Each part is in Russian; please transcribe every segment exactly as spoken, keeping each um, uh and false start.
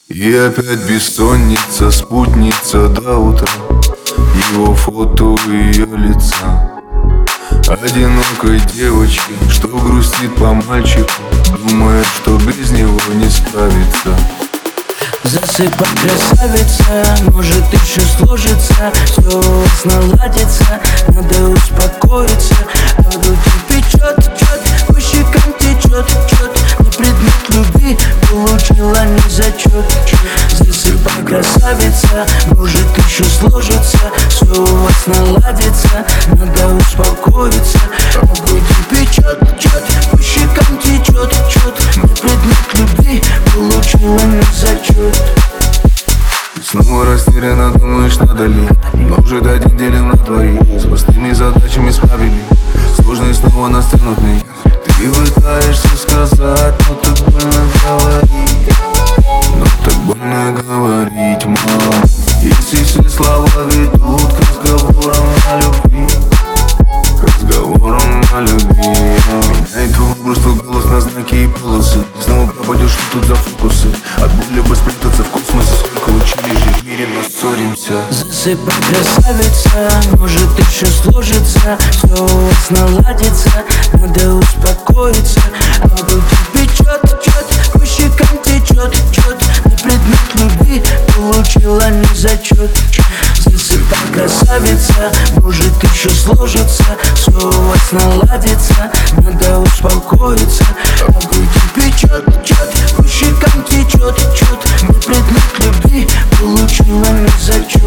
И опять бессонница, спутница до утра. Его фото у ее лица, одинокой девочки, что грустит по мальчику, думая, что без него не справится. Засыпай, красавица, может еще сложится, все у вас наладится, надо успокоиться. А в груди печет, чет, по щекам течет, чет, на предмет любви получила не зачет. Засыпай, красавица, может еще сложится, все у вас наладится, надо успокоиться. А в груди печет, чет, по щекам течет, чет, на предмет любви получила не зачет. Снова растерянно думаешь, надо ли, но уже до недели на двоих, с простыми задачами справили, сложные снова настигнут меня. Ты пытаешься сказать, но так больно говорить, но так больно говорить, мам. Если все слова ведут к разговорам о любви, к разговорам о любви, меняй твой образ, твой голос на знаки и полосы. Снова пропадешь, что тут за фокусы, от боли бы спрятаться в космосе. Сколько учили жить в мире, но ссоримся. Засыпай, красавица, может еще сложится, все у вас наладится, надо успокоиться. А в груди печет, чет, по щекам течет, чет, на предмет любви получила не зачет. Засыпай, красавица, может еще сложится, все у вас наладится, надо успокоиться. А в груди печет, чет, по щекам течет, чет, на предмет любви получила не зачет.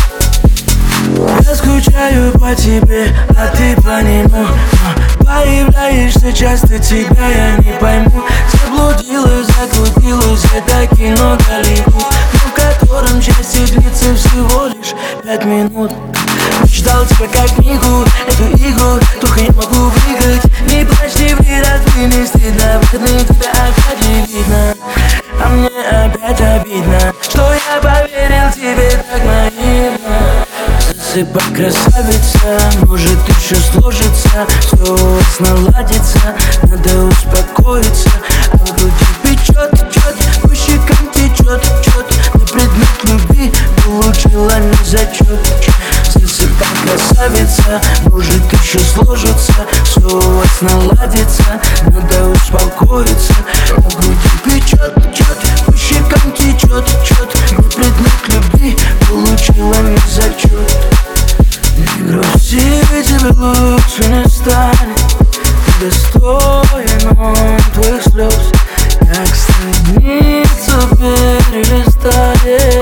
Я скучаю по тебе, а ты по нему, но появляешься часто, тебя я не пойму. Заблудилась, закрутилась, это кино Голливуд, но в котором счастье длится всего лишь пять минут. Читал тебя как книгу, эту игру, только не могу выиграть. Не плачь, не ври, разве не стыдно, выходных тебя опять не видно. А мне опять обидно, что я поверил тебе так наивно. Засыпай, красавица, может еще сложится, все у вас наладится, надо успокоиться. А в груди печет, чет, по щекам течет, чет, на предмет любви получила не зачет. Засыпай, красавица, может еще сложится, все у вас наладится, надо успокоиться. А в груди печет, чет, по щекам течет, чет, на предмет любви получила не зачет. Не грусти, тебе лучше не станет, ты достоин он твоих слез, как страницу перелистает.